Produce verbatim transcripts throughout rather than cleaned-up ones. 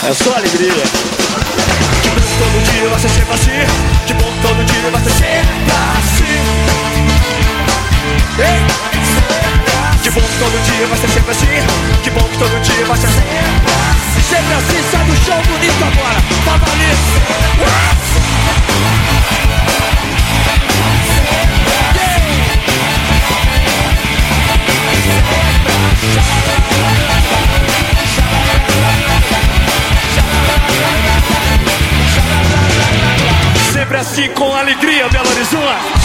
É só alegria. Que bom que todo dia vai ser sempre assim. Que bom que todo dia vai ser sempre assim. Ei. Que bom que todo dia vai ser sempre assim. Que bom que todo dia vai ser sempre assim. Sempre assim, sai do chão bonito agora. Tá valendo. Sempre assim com alegria, Belo Horizonte.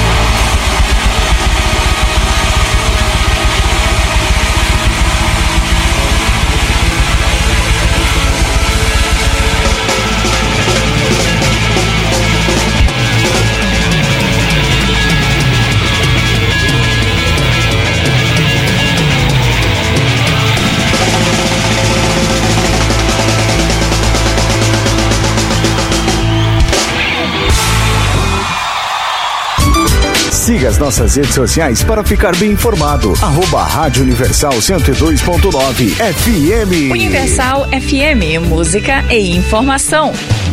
Siga as nossas redes sociais para ficar bem informado. Arroba Rádio Universal cento e dois ponto nove F M. Universal F M, música e informação.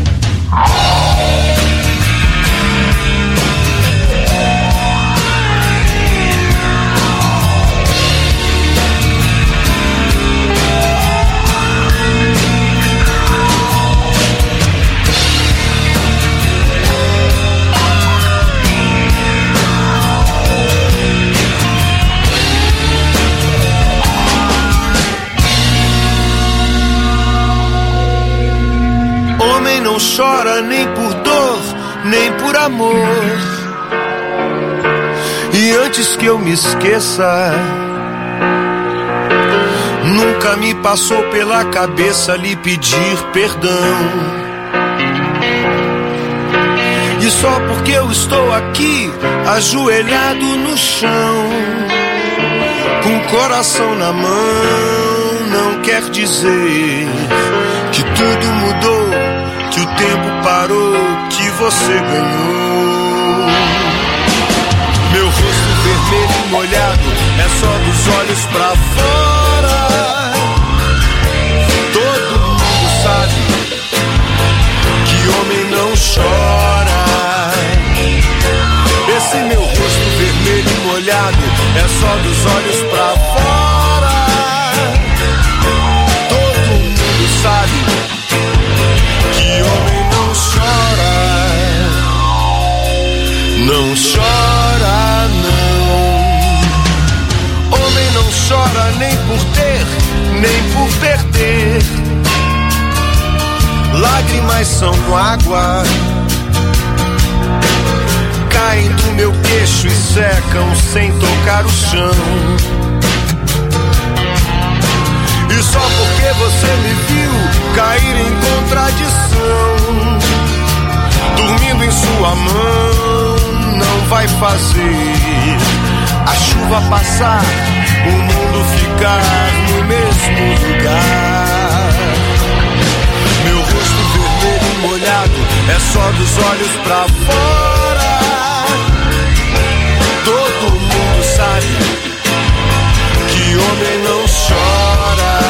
Não chora nem por dor, nem por amor. E antes que eu me esqueça, nunca me passou pela cabeça lhe pedir perdão. E só porque eu estou aqui, ajoelhado no chão, com o coração na mão, não quer dizer que tudo mudou, que o tempo parou, que você ganhou. Meu rosto vermelho e molhado é só dos olhos pra fora. Todo mundo sabe que homem não chora. Esse meu rosto vermelho e molhado é só dos olhos pra fora. Todo mundo sabe que homem não chora, não chora não. Homem não chora nem por ter, nem por perder. Lágrimas são água, caem do meu queixo e secam sem tocar o chão. E só porque você me viu cair em contradição, dormindo em sua mão, não vai fazer a chuva passar, o mundo ficar no mesmo lugar. Meu rosto vermelho e molhado é só dos olhos pra fora. Todo mundo sabe que homem não chora.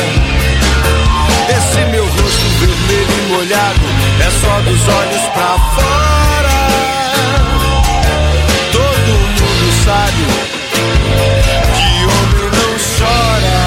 Esse meu rosto vermelho e molhado é só dos olhos pra fora. Todo mundo sabe que homem não chora.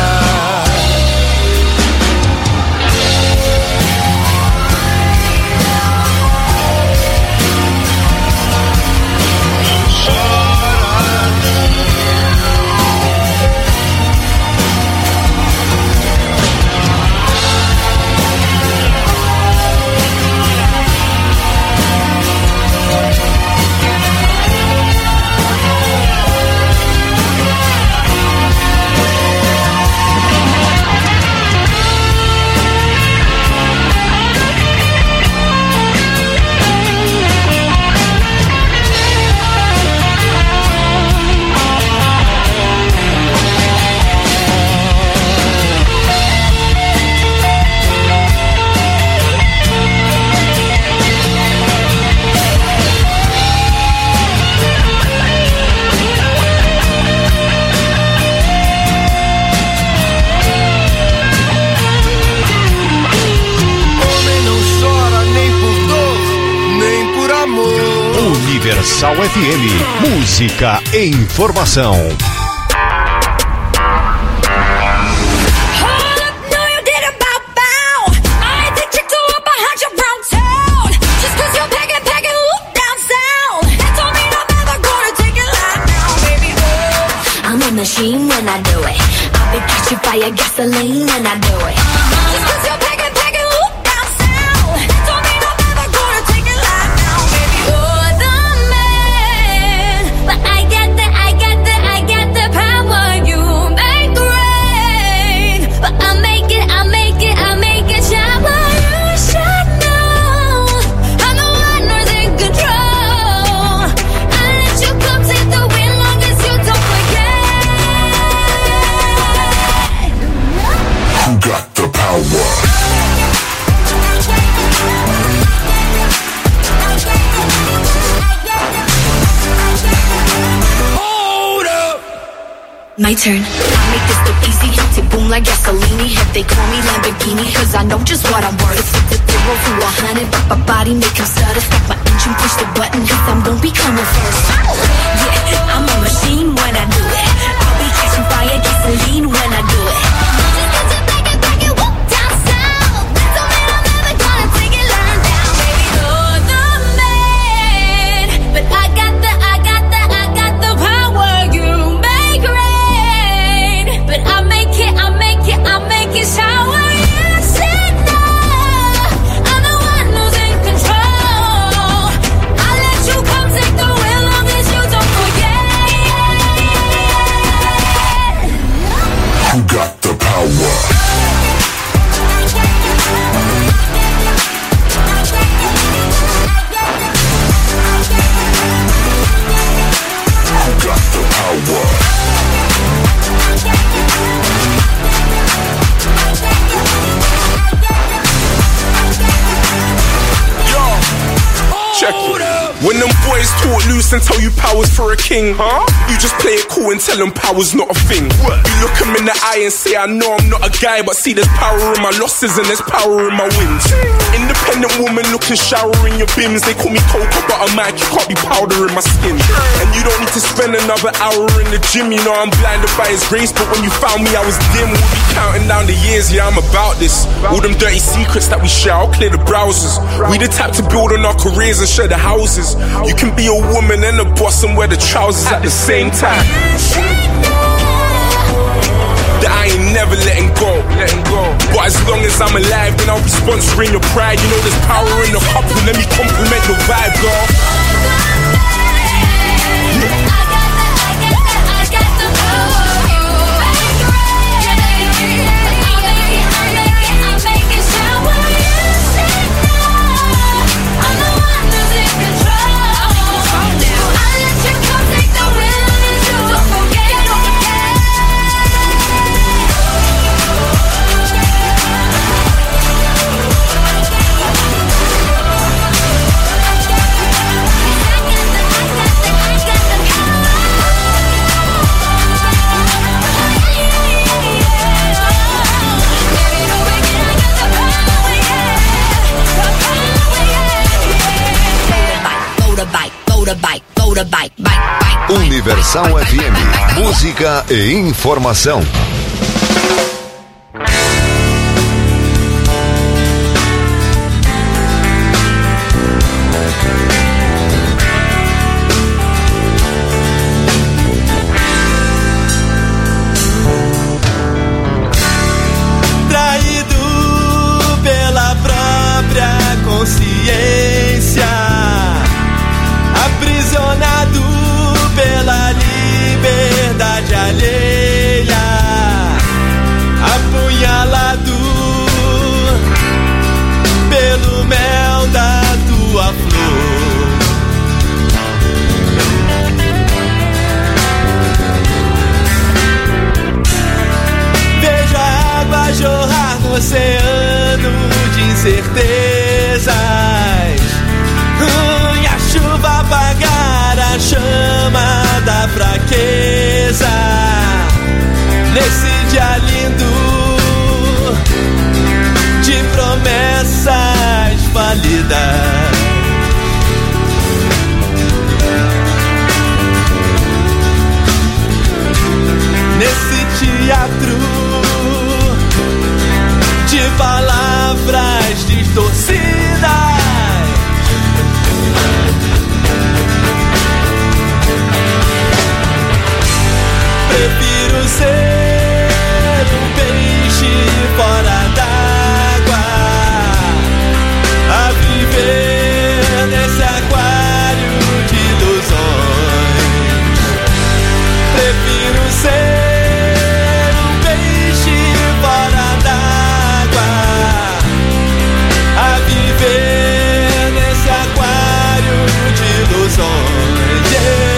Universal F M. Música e informação. Machine when I do it. I'll be catching fire, gasoline when I do it. Uh-huh. Just cause you're packing, packing, loop down south. That don't mean I'm ever gonna take it live now, baby. You're the man, but I got the, I got the, I got the power. You make rain, but I make it, I make it, I make it shower. You should know, I'm the one who's in control. I let you come take the win long as you don't forget. Who got the power? Hold up. My turn. I make this look easy. Tick boom like gasoline. If they call me Lamborghini, cause I know just what I'm worth. Flip the zero to a hundred, but my body make him stutter. Stop my engine, push the button, cause I'm gonna be coming first. Yeah, I'm a machine when I do it. I'll be catching fire, gasoline when I do it. When them boys talk loose and tell you power's for a king, huh? You just play it cool and tell them power's not a thing. What? You look them in the eye and say, I know I'm not a guy, but see there's power in my losses and there's power in my wins. Independent woman looking shower in your bins. They call me Cocoa Butter Mike, you can't be powder in my skin. And you don't need to spend another hour in the gym. You know I'm blinded by his grace, but when you found me I was dim. We'll be counting down the years, yeah I'm about this. All them dirty secrets that we share, I'll clear the browsers. We the type to build on our careers and share the houses. You can be a woman and a boss and wear the trousers at the same time. That I ain't never letting go, letting go. But as long as I'm alive, then I'll be sponsoring your pride. You know there's power in the couple, let me compliment the vibe, girl. Universal F M, música e informação. Traído pela própria consciência, aprisionado pela liberdade alheia, apunhalado pelo mel da tua flor. Vejo a água jorrar no oceano de incertezas, e a chuva apagar a chama da fraqueza. Nesse dia lindo de promessas falidas, teatro de palavras distorcidas. Prefiro ser um peixe fora d'água a viver nesse aquário de ilusões. Prefiro ser um peixe fora d'água a viver nesse aquário de ilusões. Yeah.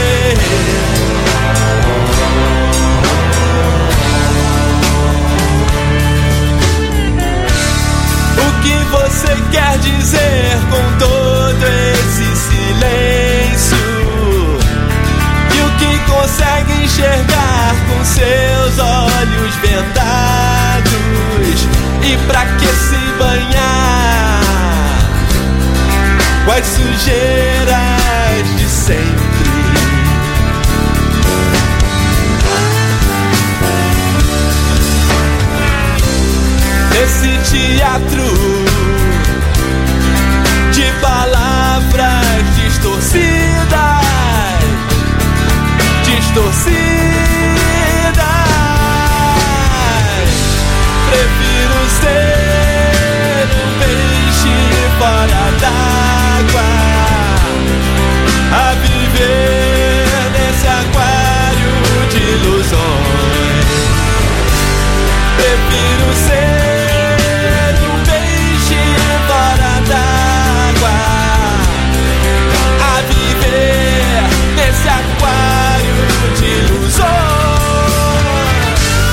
O que você quer dizer com todo esse silêncio? E o que consegue enxergar com seus olhos vendados? E pra que se banhar com as sujeiras de sempre? Esse teatro de palavras distorcidas, distorcidas. Prefiro ser um peixe fora d'água a viver nesse aquário de ilusões. Prefiro ser nesse aquário de ilusões.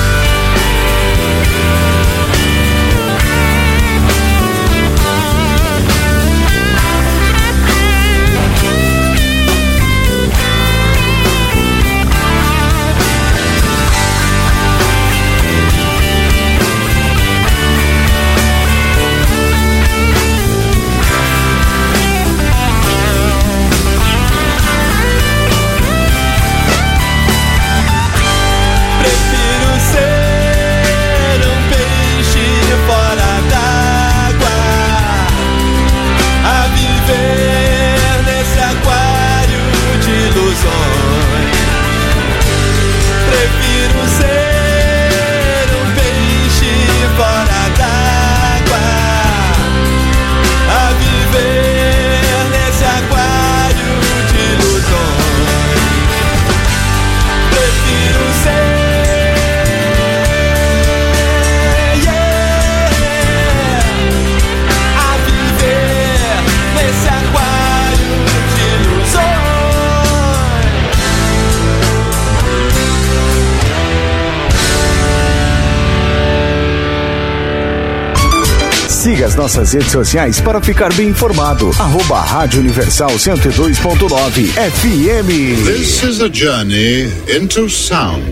Siga as nossas redes sociais para ficar bem informado. Arroba Rádio Universal cento e dois ponto nove F M. This is a journey into sound.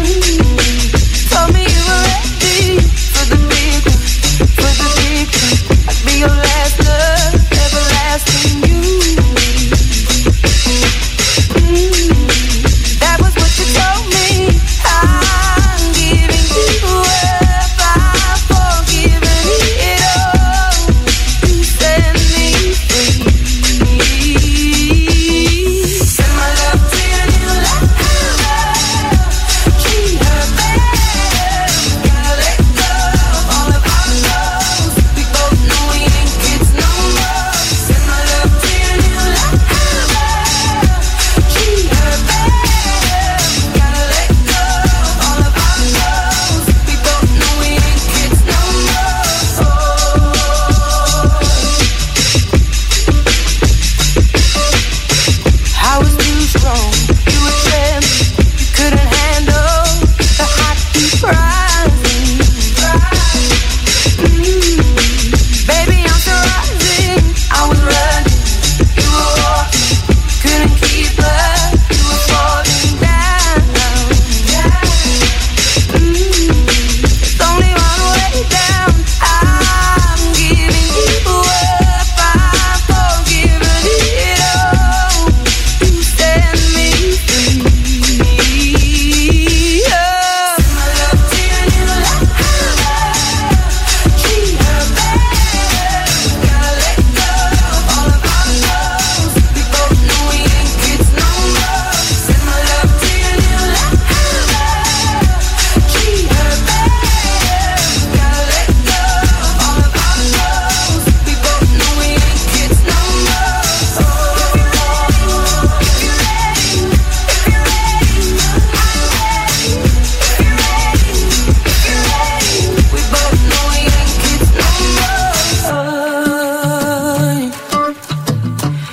Told me you were ready for the big one, for the big one.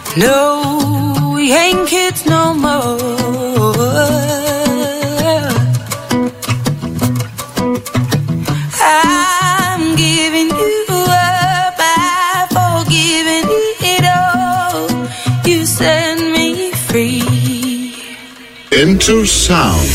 No, we ain't kids no more. I'm giving you up, I've forgiven it all. You set me free. Into sound.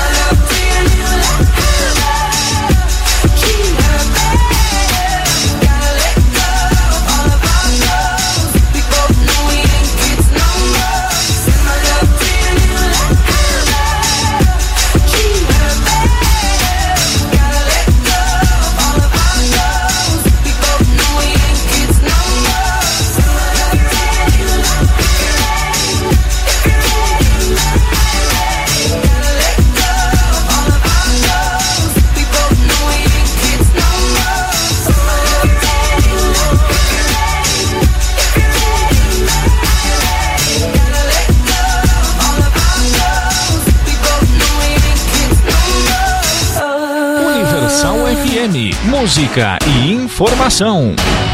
Música e informação.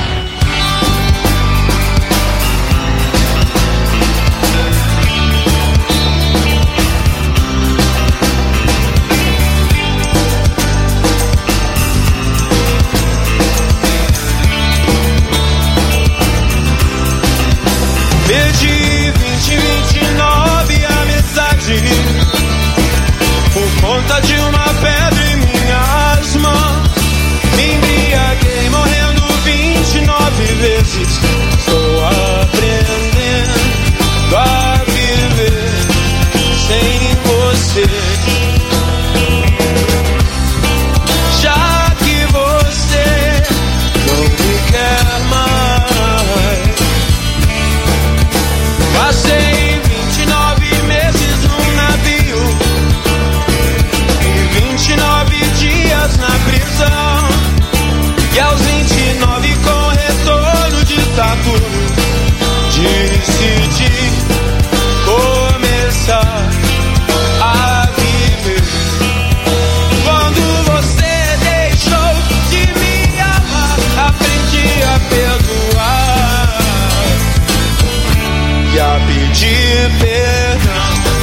Perdi vinte, vinte e nove a metade por conta de uma pedra em minhas mãos. Me embriaguei morrendo vinte e nove vezes. Estou aprendendo a viver sem você. Já que você não me quer mais, passei vinte e nove meses num navio e vinte e nove dias na prisão. E aos vinte e nove com retorno de Saturno, decidi começar a viver. Quando você deixou de me amar, aprendi a perdoar e a pedir perdão.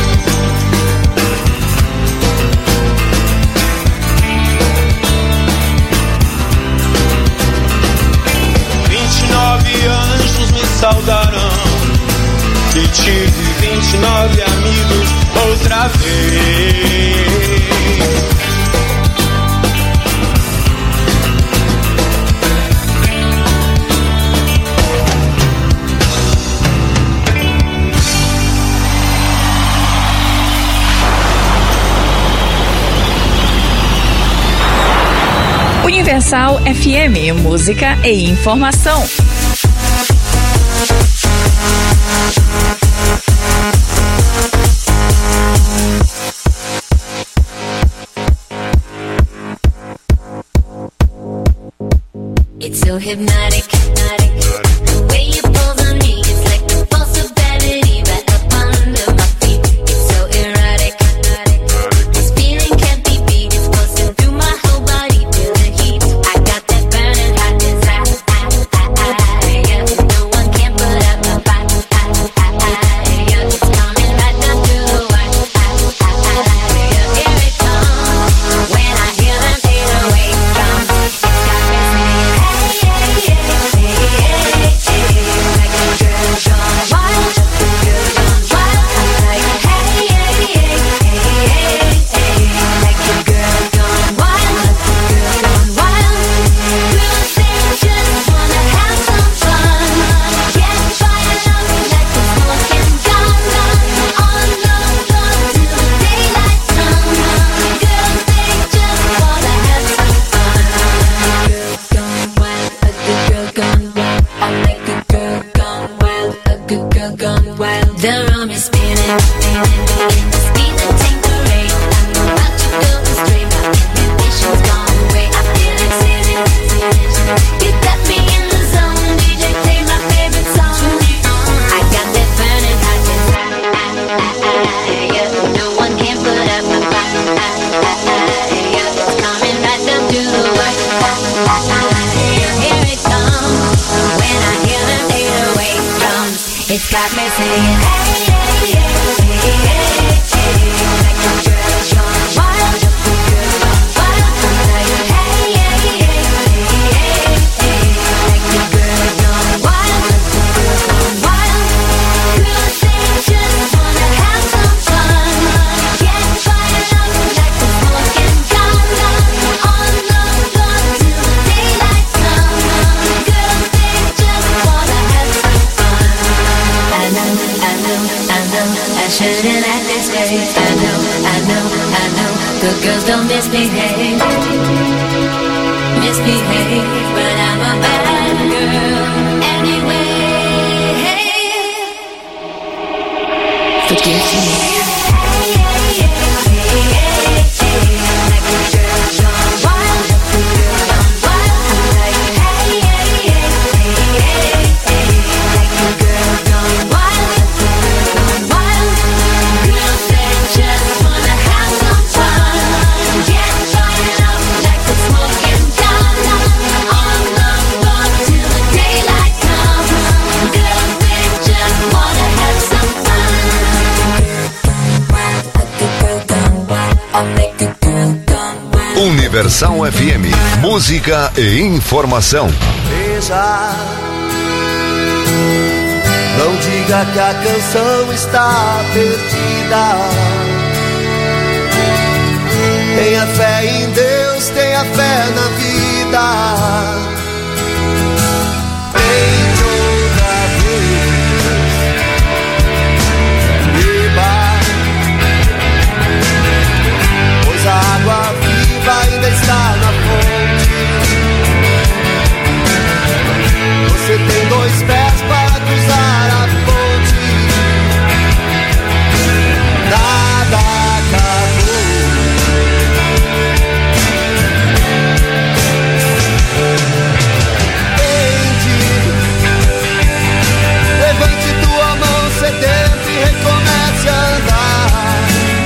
Nove anjos me saudarão e tive vinte e nove amigos outra vez. Universal F M, música e informação. It's so hypnotic, hypnotic. The way you pull on me, it's like the pulse of gravity right up under my feet. It's so erotic, erotic. This feeling can't be beat. It's pulsing through my whole body, feel the heat. I got that burning hot desire. Yeah, no one can put out my fire. Yeah, it's coming right down to the wire. Yeah, here it comes. When I hear them fade away from, it's got me singing. The rum is spinning, spinning, the speed that take the rain. I'm about to go astray, my inhibition's gone away. I feel like singing, singing. You got me in the zone, D J play my favorite song. I got that burning hot desire. Yeah, no one can put up my fire. Yeah, it's coming right down to the wire. Yeah, here it comes. When I hear them fade away drums. It's got me saying, hey, hey, hey, hey, hey, hey, like the girls gone wild, the girls gone wild. Like, hey, hey, hey, hey, hey, like the girls gone wild, the girls gone wild. Girls they just wanna have some fun, get fired up like the smoking gun, on the floor till the daylight comes. Girls they just wanna have some fun. I know, I know, I know, I shouldn't act this way. I know, I know, I know, good girls don't misbehave, misbehave, but I'm a bad girl anyway. Forgive me. Hey, hey, hey, hey, hey, like the girls gone wild, the girls gone wild. Like, hey, hey, hey, hey, hey, like the girls gone wild, the girls gone wild. Girls they just wanna have some fun, get fired up like the smoking gun, on the floor till the daylight comes. Girls they just wanna have some fun. Universal F M, música e informação. Veja, não diga que a canção está perdida. Tenha fé em Deus, tenha fé na vida. Tente outra vez, beba, pois a água viva ainda está na fonte. Você tem dois pés para cruzar a ponte. Nada acabou. Tente, levante tua mão sedenta e recomece a andar.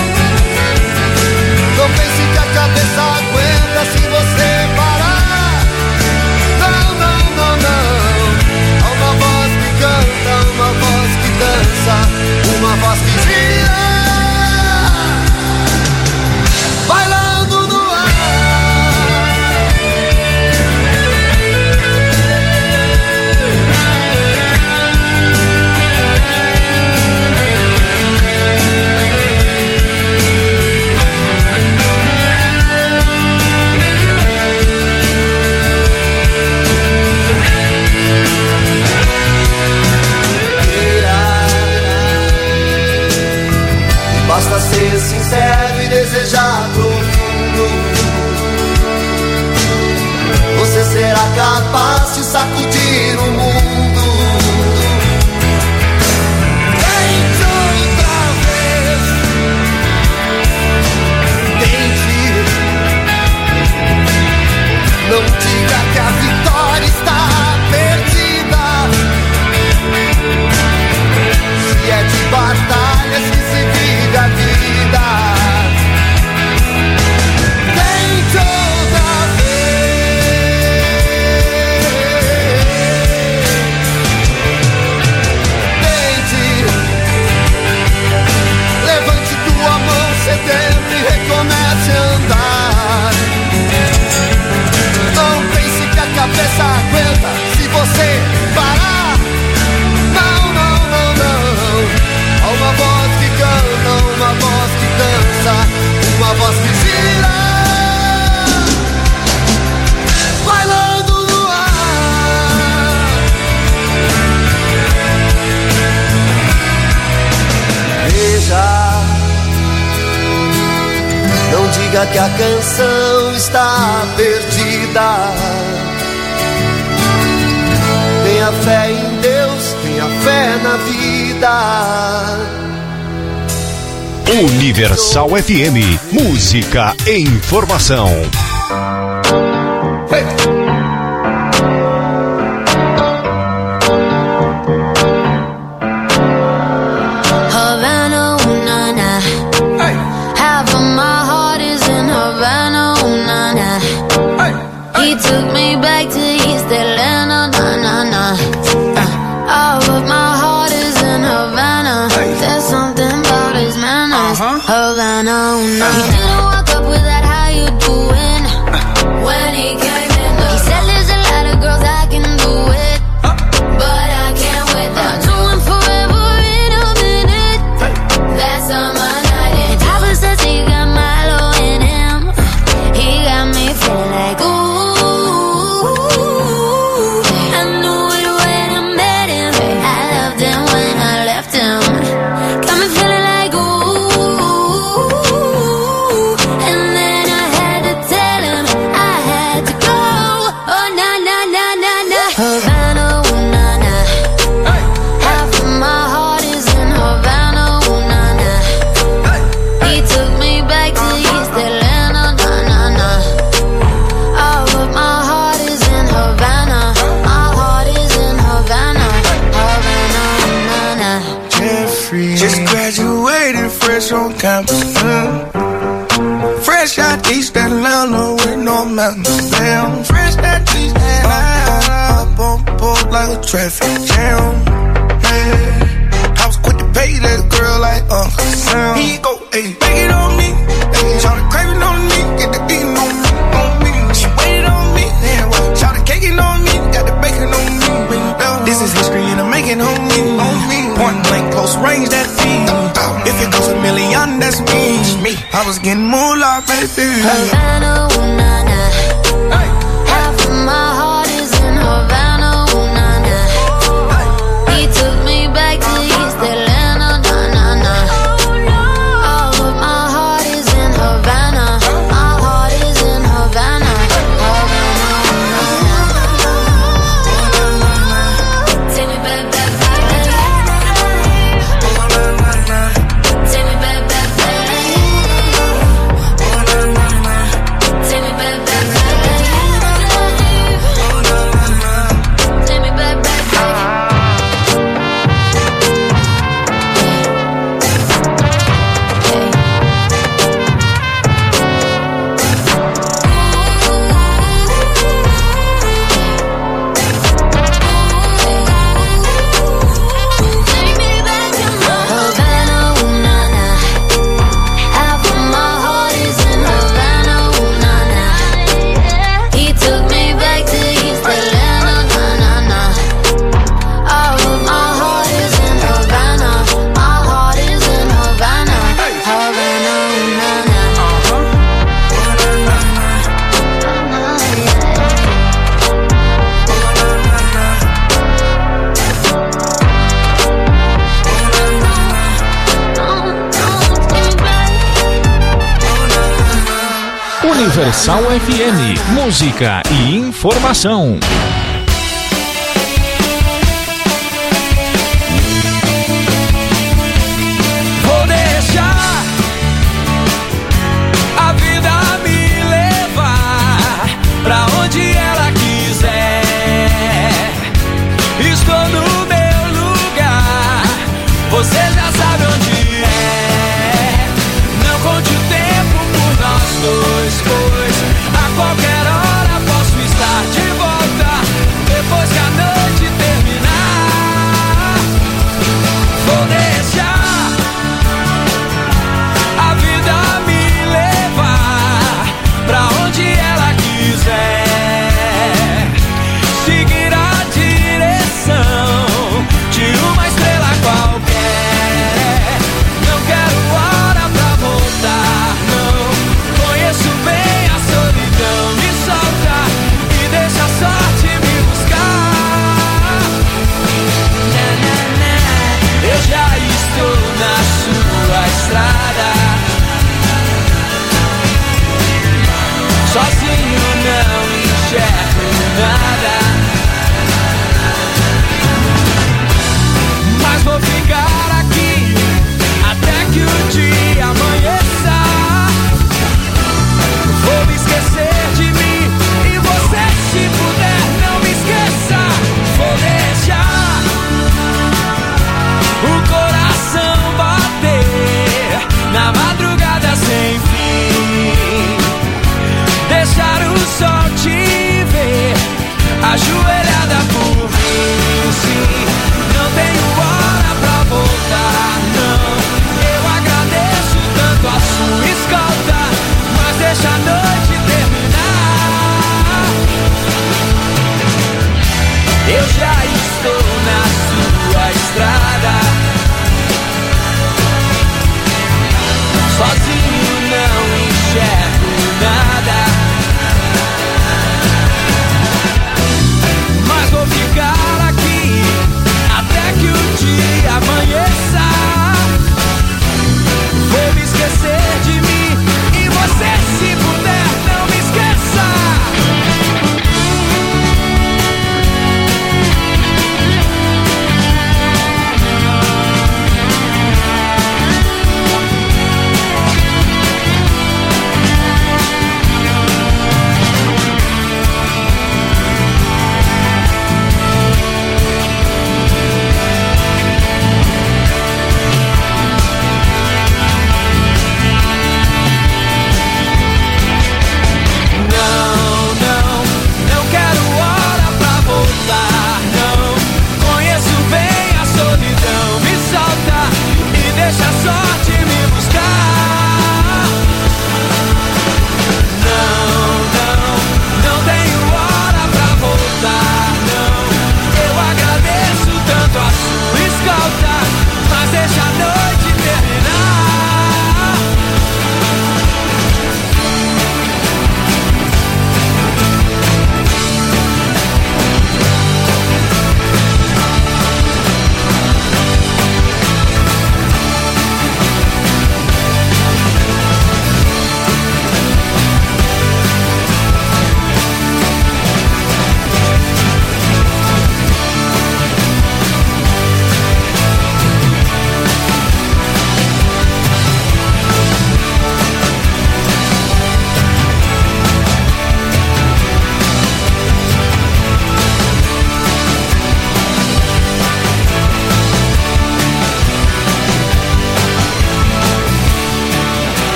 Não pense que a cabeça aguenta se você parar. Não, não, não, não. Há uma voz que canta, uma voz que dança, uma voz que gira, bailando no ar. Basta ser sincero e desejar profundo. Você será capaz de sacudir o mundo. Tente outra vez. Tente. Não diga que a vitória está perdida. Se é de batalhas que se vive a vida. Tente outra vez. Tente. Levante tua mão sedenta e recomece a andar. Não pense que a cabeça aguenta se você parar. Não, não, não, não. Há uma voz que canta, uma voz que dança, uma voz que gira, bailando no ar. Veja, não diga que a canção está perdida. Tenha fé em Deus, tenha fé na vida. Universal F M, música e informação. Hey. Havana, ooh, na, na. Hey. Half of my heart is in Havana, ooh, na, na. Hey. He took me back to East Atlanta, na, na, na. Uh, all of my heart is fresh on campus. Mm. Fresh out East Atlanta with no mountains. Damn, fresh out East Atlanta. Up on board like a traffic jam. Yeah. I was quick to pay that girl like Uncle Sam. He go, ayy, make it on me. Ayy, shout the craving on me, get the beating on me, on me. She waited on me, damn, well, shout the caking on me, got the bacon on me. This is history and I'm making on me, on me. Point blank, close range, that feed. If it goes a million, that's me. me. I was getting moolah, baby. Havana, ooh, nah, nah. Hey. Half of my heart is in Havana, ooh, nah, nah. Hey. He took me back to East Atlanta, nah, nah, nah. All of my heart is in Havana. My heart is in Havana. Havana, ooh, nah, nah. Take me back, back, back, back. Take me back, back, back. Take me back, back, back. Take me back, back, Havana, ooh, nah, nah. Half of my heart is in Havana, ooh, nah, nah. He took me back to East Atlanta, nah, nah, nah. All of my heart is in Havana. My heart is in Havana. Havana, ooh, nah, nah. Universal F M, música e informação. Vou deixar a vida me levar pra onde ela quiser. Estou no meu lugar, você já sabe onde é. Não conte o tempo por nós dois, pois a qualquer hora posso estar de volta.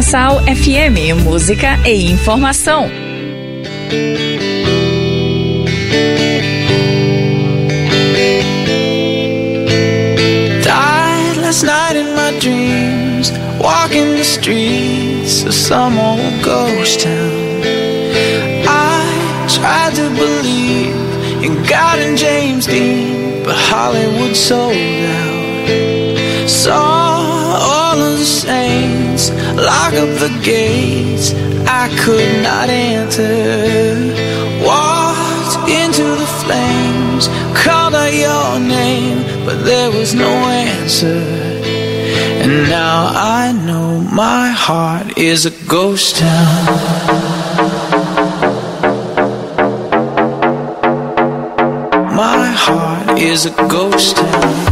Universal F M, música e informação. Died last night in my dreams, walking the streets of some old ghost town. I tried to believe in God and James Dean, but Hollywood sold out. Saw all of the saints lock up the gates I could not enter. Walked into the flames, called out your name, but there was no answer. And now I know my heart is a ghost town. My heart is a ghost town.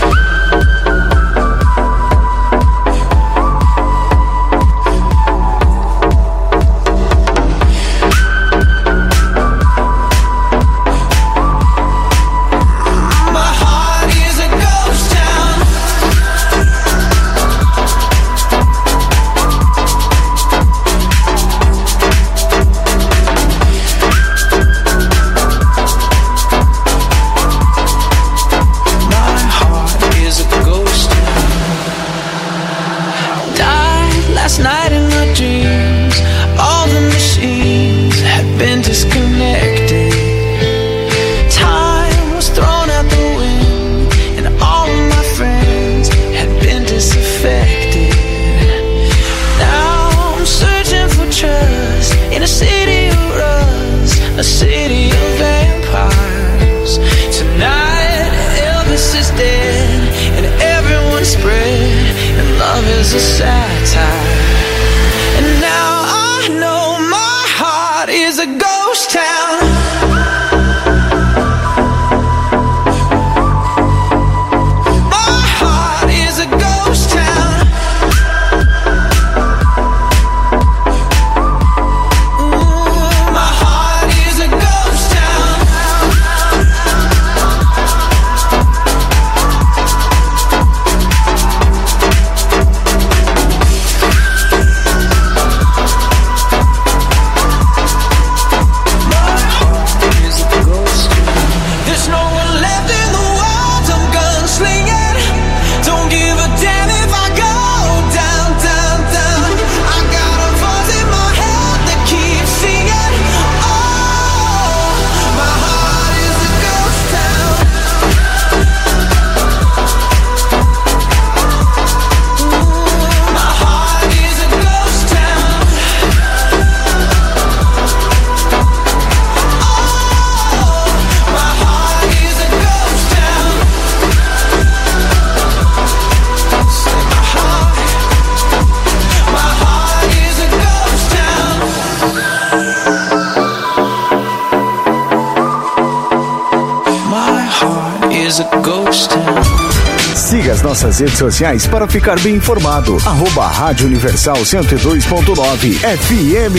Siga as nossas redes sociais para ficar bem informado. Arroba Rádio Universal cento e dois ponto nove F M.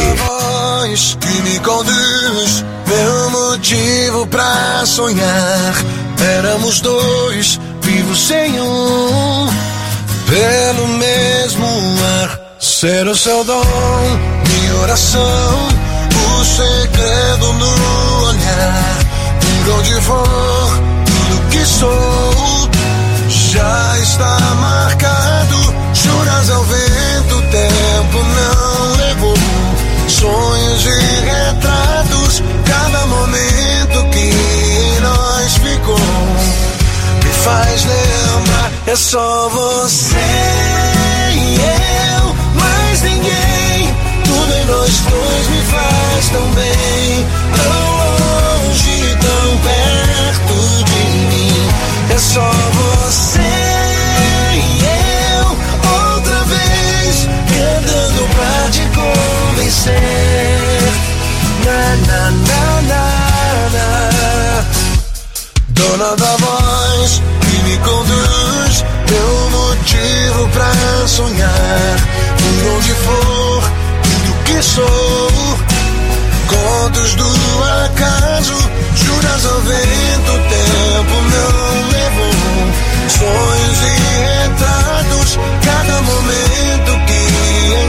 Voz que me conduz, meu motivo pra sonhar. Éramos dois, vivos sem um, pelo mesmo ar. Ser o seu dom, minha oração, o segredo no olhar. Por onde for, tudo que sou já está marcado. Juras ao vento, o tempo não levou. Sonhos e retratos, cada momento que em nós ficou me faz lembrar. É só você e eu, mais ninguém. Tudo em nós dois me faz tão bem. Tão longe, tão perto de mim. É só você e eu, outra vez, tentando pra te convencer. Na, na, na, na, na. Dona da voz que me conduz, meu motivo pra sonhar. Por onde for, tudo que sou, contos do acaso, juras ao vento, o tempo não levou. Sonhos e retratos, cada momento que em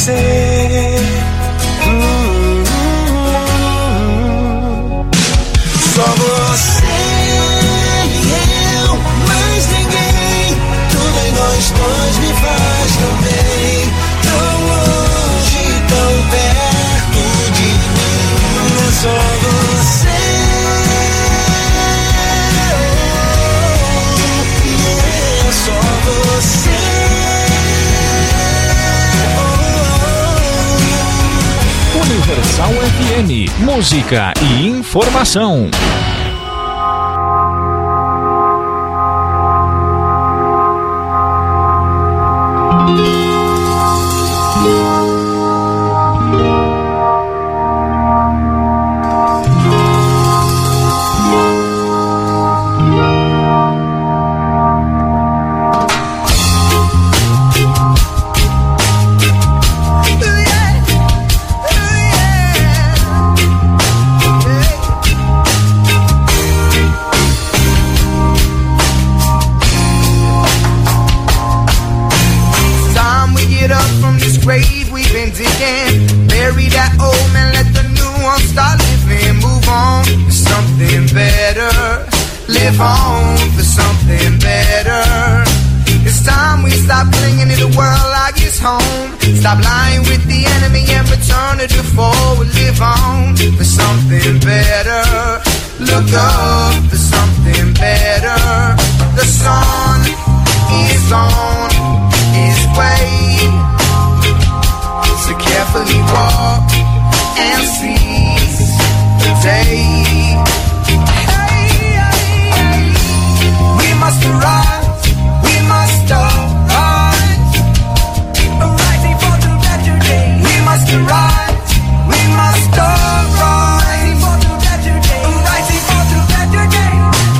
você. Hum, hum, hum. Só você e eu, mais ninguém. Tudo em nós dois me faz tão bem. Tão longe, tão perto de mim. É só você. É só você. Universal F M, música e informação. Live on for something better. It's time we stop clinging to the world like it's home. Stop lying with the enemy and return to the forward. Live on for something better. Look up for something better. The sun is on his way, so carefully walk and seize the day. We must arise, we must arise, arising for the better day. We must arise, we must arise, for the better day. Arising for the better day.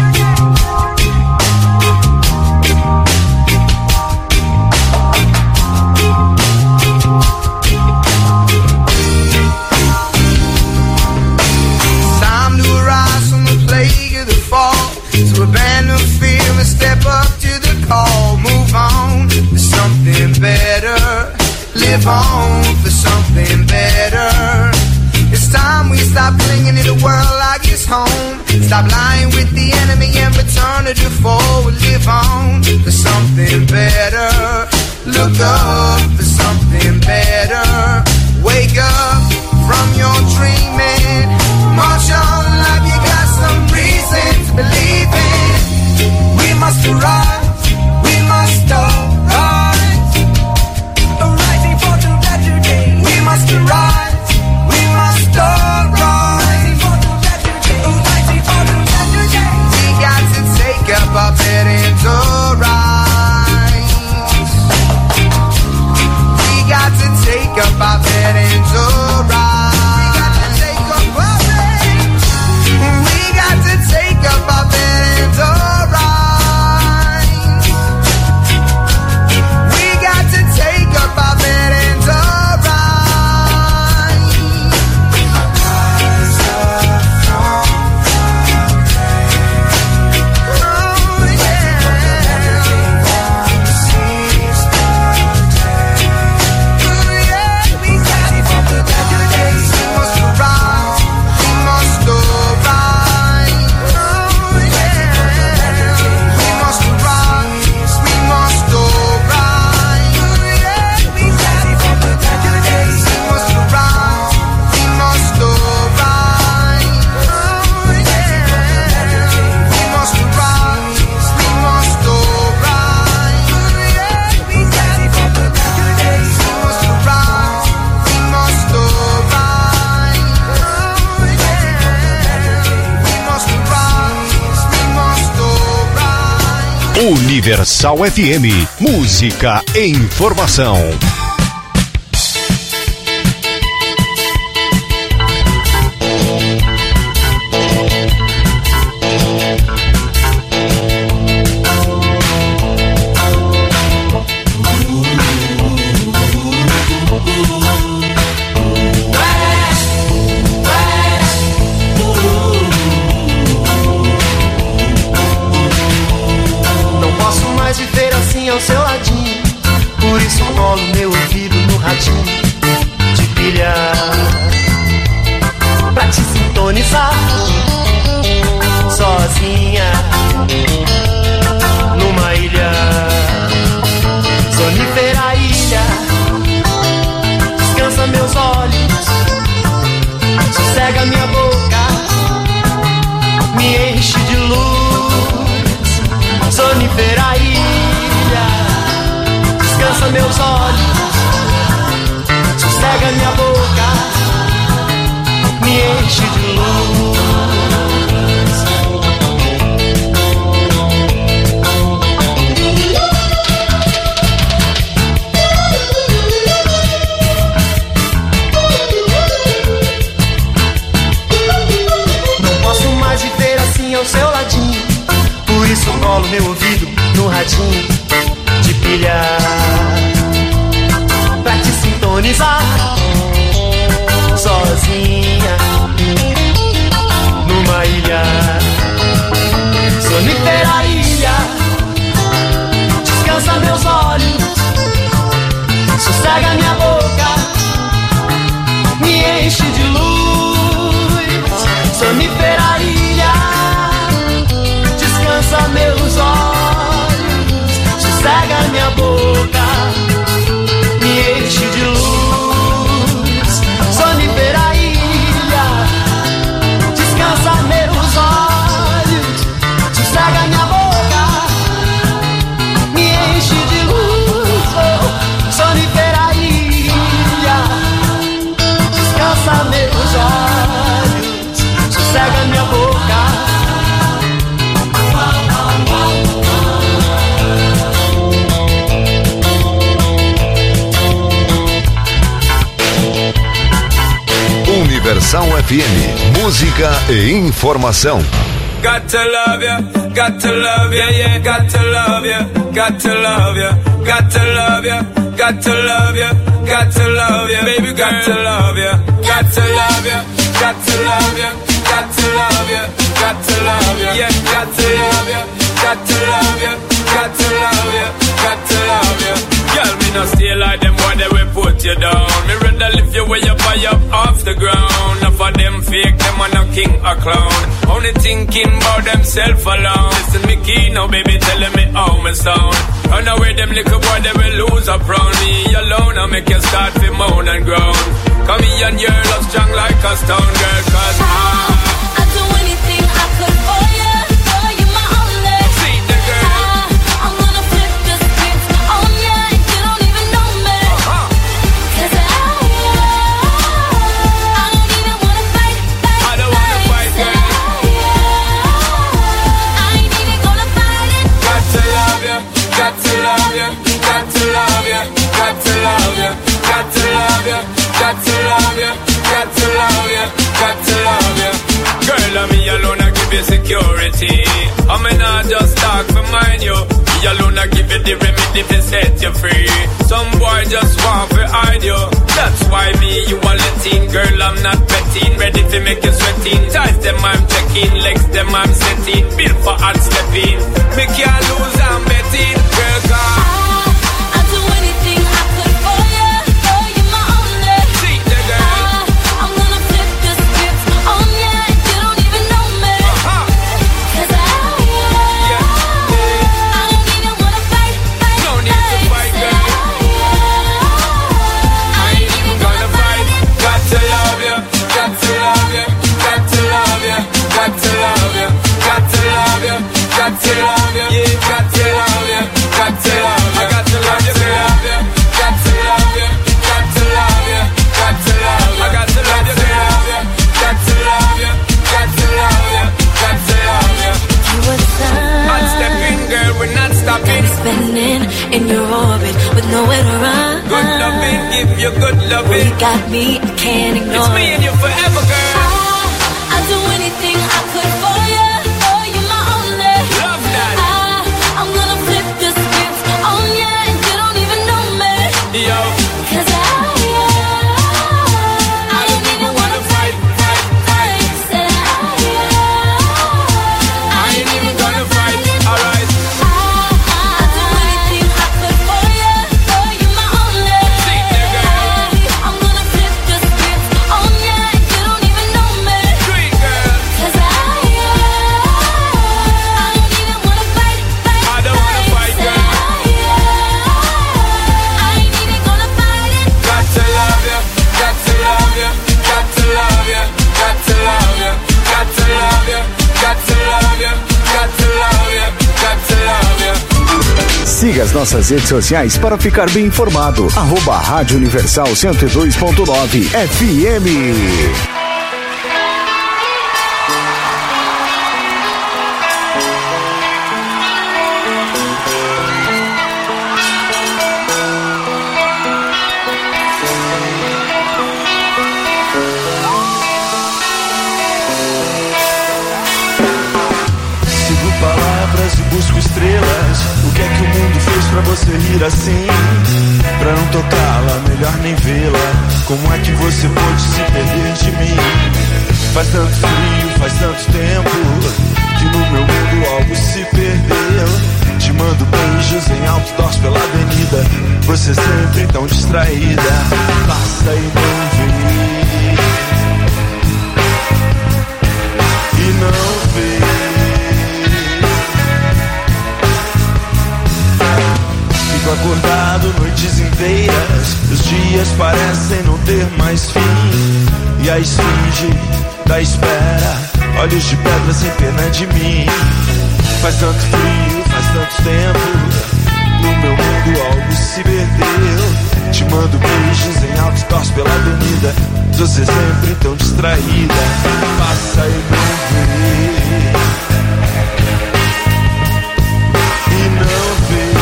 Time to arise from the plague of the fall, to abandon fear and step up to the call. Move on for something better. Live on for something better. It's time we stop clinging to the world like it's home. Stop lying with the enemy and return to the forward. Live on for something better. Look up for something better. Wake up from your dreaming. March on like you got some reason to believe in. We must arise, we must arise, arising for the better day. We must arise, we must arise, for the better day. Arising for the better day. We got to take up our bed and arise. We got to take up our bed and arise. We got to take up our bed. We got to take up our bed and arise. Universal F M, música e informação. Ao seu ladinho, por isso colo meu sonífera ilha, descansa meus olhos, sossega minha boca, me enche de luz. Não posso mais viver assim ao seu ladinho, por isso colo meu ouvido no radinho de pilha pra te sintonizar sozinha numa ilha, sonífera ilha, descansa meus olhos, sossega minha boca, me enche de luz, sonífera ilha, descansa meus olhos, sossega minha boca, me enche de luz, sonífera ilha, descansa meus olhos, sossega minha boca, me enche de luz, oh, sonífera ilha, descansa meus olhos, sossega minha boca. Universal F M, música e informação. Got to love ya, got to love ya, yeah, got to love ya, got to love ya, got to love ya, got to love ya, got to love ya, baby, got to love ya, got to love ya, got to love ya, got to love ya, got to love ya, yeah, got to love ya, got to love ya, got to love ya, got to love ya. Girl, me no stay like them boy, they will put you down. Me rather lift you way up high up off the ground. Enough of them fake, them are no king or clown. Only thinking about themself alone. Listen me key now, baby, telling me how me sound. Run away them little boy, they will lose up round me alone. I make you start to moan and groan. Come here and your love strong like a stone girl, cause I I'd do anything I could for you, for you my only. see the girl. I, I'm gonna flip the script on ya and you don't even know me. Uh-huh. Cause I, I don't even wanna fight, fight, I don't wanna fight, Said girl. I, I ain't even gonna fight it. Got to love ya, got to love ya, got to love ya, got to love ya, got to love ya, got to love ya, got to love ya, got to love ya. Girl, I'm me alone, I give you security. I mean, I just talk for mine, you. Me alone, I give you the remedy to set you free. Some boy just want to hide you. That's why me, you are letting. Girl, I'm not betting. Ready to make you sweating. Ties them, I'm checking. Legs them, I'm setting. Built for hard stepping. Me can't lose, I'm betting. Girl, come. I'd do anything I could for you, for you my only. See the girl. I, I'm gonna flip the script on ya and you don't even know me. Uh-huh. Cause I, Yeah. I don't even wanna fight, fight, No need to fight, Said girl. I, I ain't even gonna fight it. Got to love ya, got to love ya, got to love ya, got to love ya, got to love ya, got to love ya, yeah, got to love ya, got to love ya, got to love ya, got to love ya, got to love ya, got to love ya, got to love ya, got to love ya, got to love ya, got to love ya. You were the sun. Hot stepping, girl, we're not stopping. Spinning in your orbit with nowhere to run. Good loving, give you good Well, loving. you got me, I can't ignore It's me and you forever, girl. I, I'd do anything I could for you, for you my only. Love that. I, I'm gonna flip the script on ya and you don't even know me. Yo, Cause I, I don't even wanna fight, fight, fight. Said I, I ain't even gonna fight. Alright. I'd do anything I could for you, for you my only. See the girl. I'm gonna flip the script on ya and you don't even know me. Sweet girl. Cause I, Siga as nossas redes sociais para ficar bem informado. Arroba Rádio Universal cento e dois ponto nove F M. Busco estrelas, o que é que o mundo fez pra você rir assim? Pra não tocá-la, melhor nem vê-la. Como é que você pôde se perder de mim? Faz tanto frio, faz tanto tempo que no meu mundo algo se perdeu. Te mando beijos em outdoors pela avenida, você sempre tão distraída. Passa e não vê, e não vê. Fico acordado noites inteiras, os dias parecem não ter mais fim. E a esfinge da espera, olhos de pedra sem pena de mim. Faz tanto frio, faz tanto tempo, no meu mundo algo se perdeu. Te mando beijos em outdoors pela avenida, você sempre tão distraída. Passa e não vê, e não vê.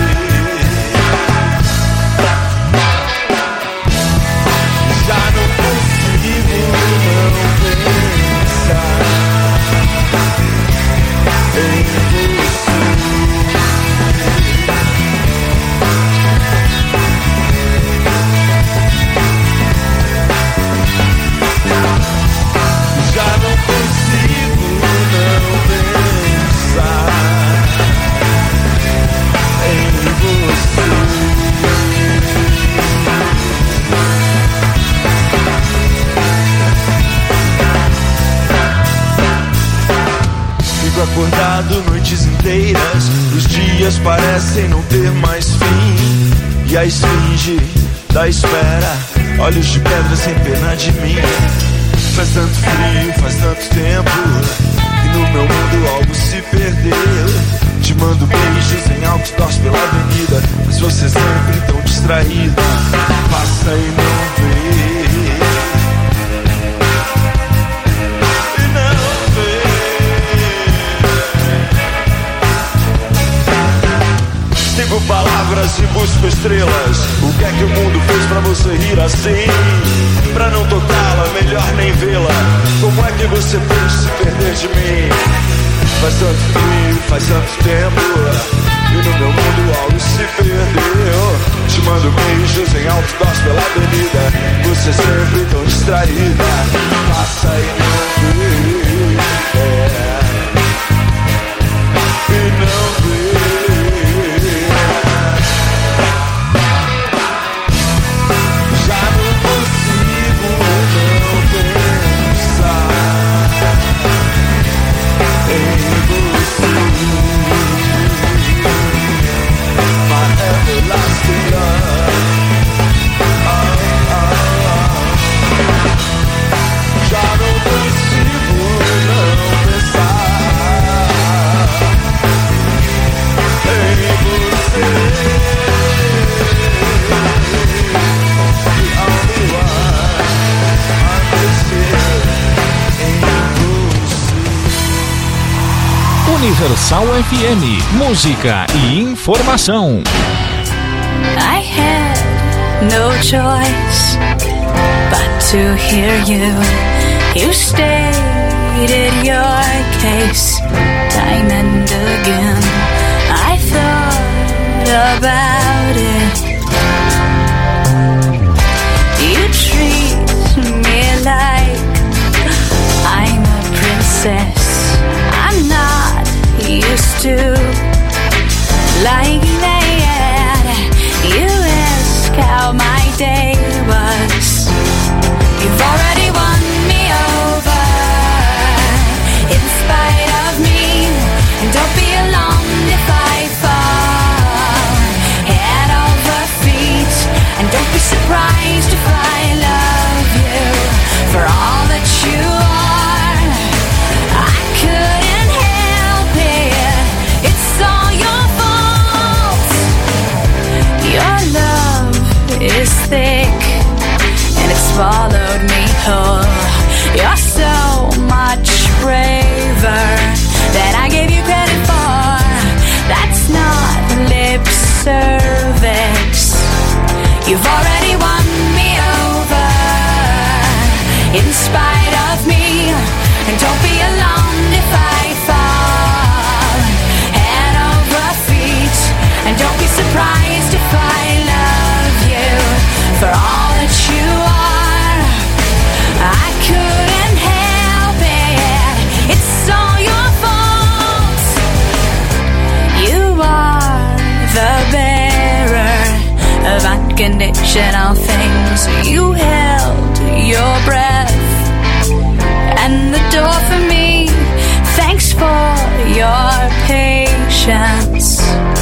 Acordado noites inteiras, os dias parecem não ter mais fim. E a esfinge da espera, olhos de pedra sem pena de mim. Faz tanto frio, faz tanto tempo, e no meu mundo algo se perdeu. Te mando beijos em outdoors pela avenida, mas você sempre tão distraída. Passa e não vê. Sigo palavras e busco estrelas, o que é que o mundo fez pra você rir assim? Pra não tocá-la, melhor nem vê-la. Como é que você pôde se perder de mim? Faz tanto frio, faz tanto tempo, e no meu mundo algo se perdeu. Te mando beijos em outdoors pela avenida, você sempre tão distraída. Passa e não vê, é, e não vê. Universal F M, música e informação. I had no choice but to hear you. You stated your case time and again. I thought about it. You treat me like I'm a princess. I'm not used to like that. You ask how my day was. You've already won me over in spite of me. And don't be alarmed if I fall. is thick and it swallowed me whole. You're so much braver than I gave you credit for. That's not lip service. You've already won me over in spite of me. And don't be alarmed if I fall head over feet. And don't be surprised if I love you for all that you are. I couldn't help it, it's all your fault. You are the bearer of unconditional things. You held your breath and the door for me. Thanks for your patience.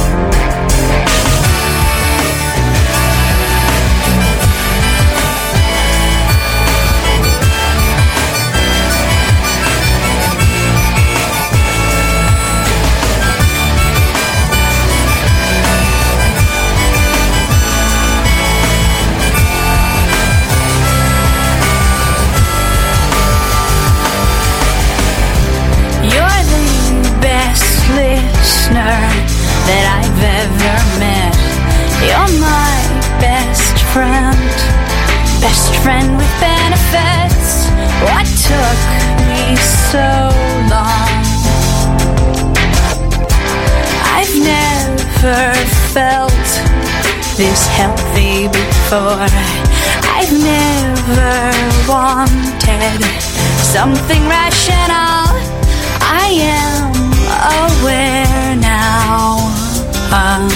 That I've ever met. You're my best friend, best friend with benefits. What took me so long? I've never felt this healthy before. I've never wanted something rational. I am aware now. Um,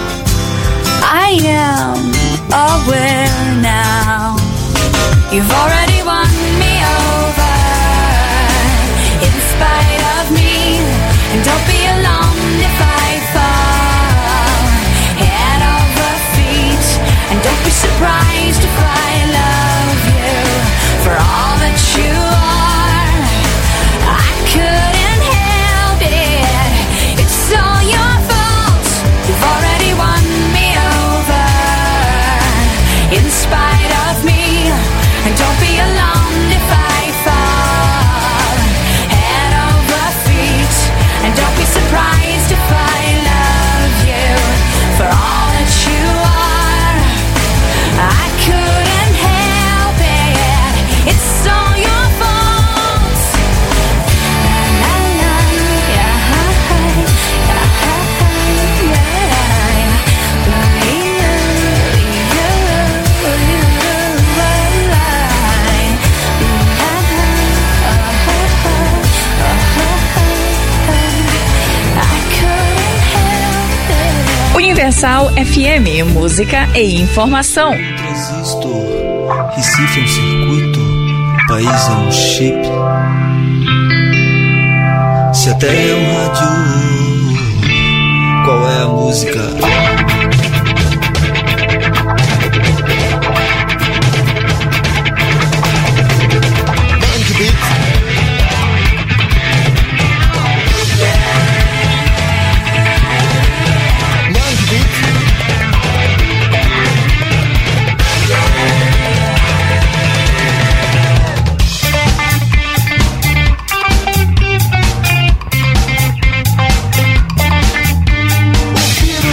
I am aware now. You've already won me over in spite of me. And don't be alarmed if I fall head over feet. And don't be surprised if I love you for all that you are. I couldn't help it, it's all your fault. You've already won me over in spite of me. And don't be alarmed if I fall head over feet. And don't be surprised if I love you for all that you are. I couldn't help it, it's all your fault. La, la, yeah, yeah, Universal F M, música e informação. Transistor, Recife é um circuito, o país é um chip. Se a terra é um rádio, qual é a música?